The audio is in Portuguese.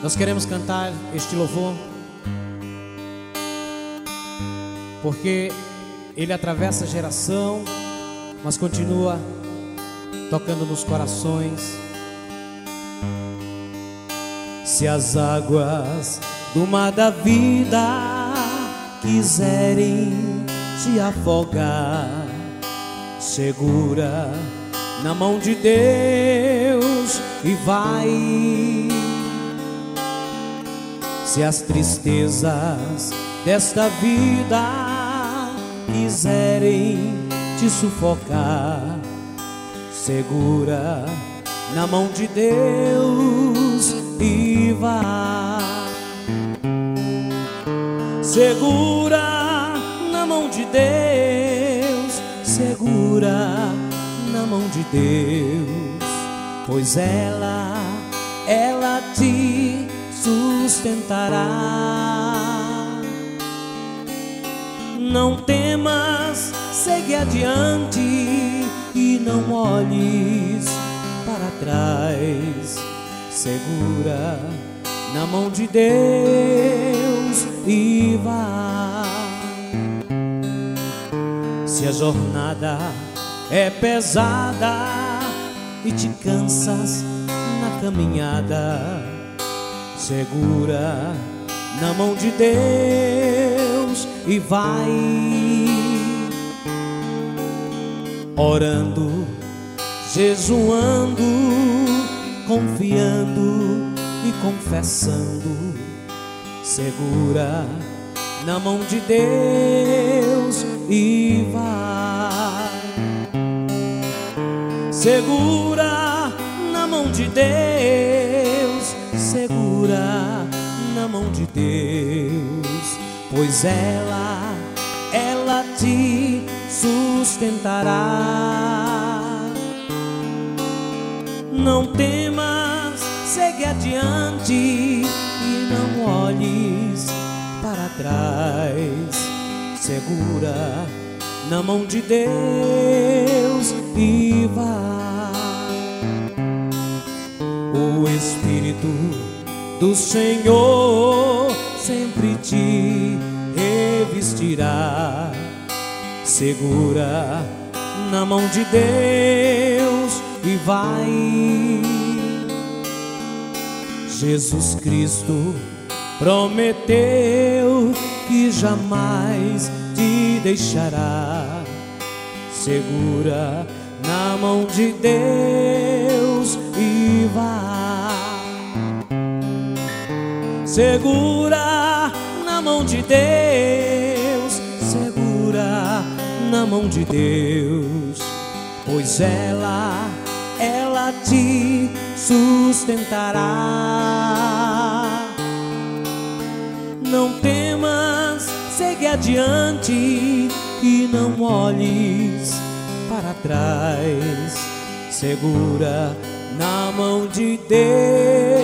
Nós queremos cantar este louvor porque ele atravessa a geração, mas continua tocando nos corações. Se as águas do mar da vida quiserem te afogar, segura na mão de Deus e vai. Se as tristezas desta vida quiserem te sufocar, segura na mão de Deus e vai. Segura na mão de Deus, segura na mão de Deus, pois ela te sustentará. Não temas, segue adiante e não olhes para trás. Segura na mão de Deus e vai. Se a jornada é pesada e te cansas na caminhada, segura na mão de Deus e vai. Orando, jejuando, confiando e confessando, segura na mão de Deus e vai. Segura na mão de Deus, segura na mão de Deus, pois ela te sustentará. Não temas, segue adiante e não olhes para trás. Segura na mão de Deus e vai. O Espírito do Senhor sempre te revestirá. Segura na mão de Deus e vai. Jesus Cristo prometeu que jamais te deixará. Segura na mão de Deus e vai. Segura na mão de Deus, segura na mão de Deus, pois ela te sustentará. Não temas, segue adiante e não olhes para trás. Segura na mão de Deus